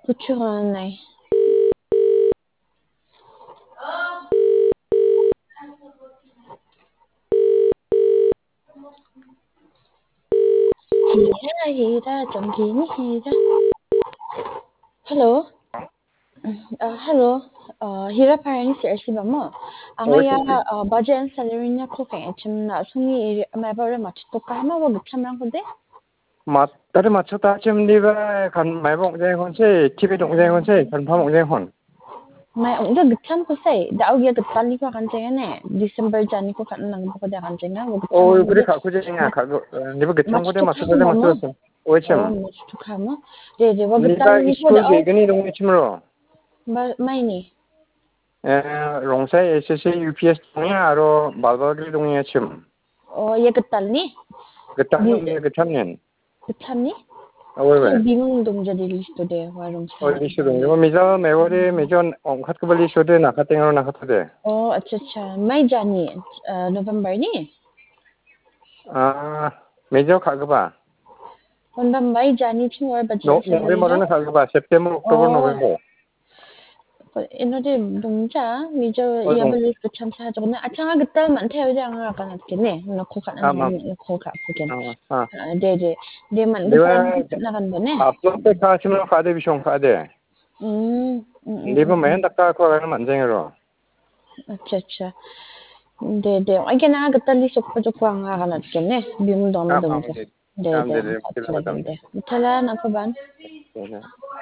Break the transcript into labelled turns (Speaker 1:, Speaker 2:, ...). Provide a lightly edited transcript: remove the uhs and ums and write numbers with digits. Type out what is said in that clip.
Speaker 1: 부추하네. Hira, hira, 정신이 hira. Hello. Hello. Hira parang si Arsi ba mo? Ang
Speaker 2: Oi,
Speaker 1: ya budget and salary niya ko kaya chim na sungi may ba mat to ka ma wag chamrang ko de.
Speaker 2: 맞다리 맞췄다 좀 니가 간 말복 공장에 TV 동생한테 간파 공장에
Speaker 1: May ang da gacham ko say. Daog ya gatali ko kan jaya ne. December jani ko kan nang ko da kan jaya wag
Speaker 2: 어
Speaker 1: chamrang ko
Speaker 2: 그래
Speaker 1: de.
Speaker 2: 갖고 쟁이야 가고 니가
Speaker 1: Mat
Speaker 2: 그창고대
Speaker 1: to ka
Speaker 2: 맞췄다
Speaker 1: ba mo?
Speaker 2: 맞췄어
Speaker 1: Oh,
Speaker 2: 오이참
Speaker 1: mat to ka mo. De wag
Speaker 2: 니가
Speaker 1: gatali ko
Speaker 2: 스쿨
Speaker 1: daog.
Speaker 2: 개근이 동이침으로
Speaker 1: May ni.
Speaker 2: 롱사이 SC UPS 동이야 아로 말바기 동이야 침
Speaker 1: Oh, ya gatali.
Speaker 2: 그 땅은 그 참년
Speaker 1: Gacham ni? Kaya
Speaker 2: 왜
Speaker 1: bingung dong jadi listo de warung saya.
Speaker 2: 어디 시동 이거 미자 매월에 매전 ongkat shode nakatengro nakatade
Speaker 1: Oh, अच्छा अच्छा मैं जानी नवंबर ni
Speaker 2: 아 매저 가그바
Speaker 1: नवंबर मैं जानी थी और बजन सैलरी ना
Speaker 2: 노베모르는 가그바 September October
Speaker 1: oh
Speaker 2: November
Speaker 1: इन्होंने दूंगा मिजो या
Speaker 2: 어
Speaker 1: बल्कि कुछ हम साथ जोड़ने अच्छा हाँ कितना मन थे उधर आंगा करना किन्ने ना खोखा ना
Speaker 2: 아마
Speaker 1: ना खोखा फुकेन
Speaker 2: 아
Speaker 1: दे दे दे मन कितना
Speaker 2: 내가
Speaker 1: ना कर बने
Speaker 2: 앞서때 가시면 가대 비숑 가대. 리브 맨 닦아 가는 만쟁이로.
Speaker 1: अच्छा अच्छा दे अगे ना कितना लिस्ट को जो कुआंगा करना किन्ने बिम दोनों दूंगा
Speaker 2: 암암데
Speaker 1: दे दे
Speaker 2: 암데
Speaker 1: साथ
Speaker 2: 필라
Speaker 1: चले
Speaker 2: 담데.
Speaker 1: दे चला ना को बन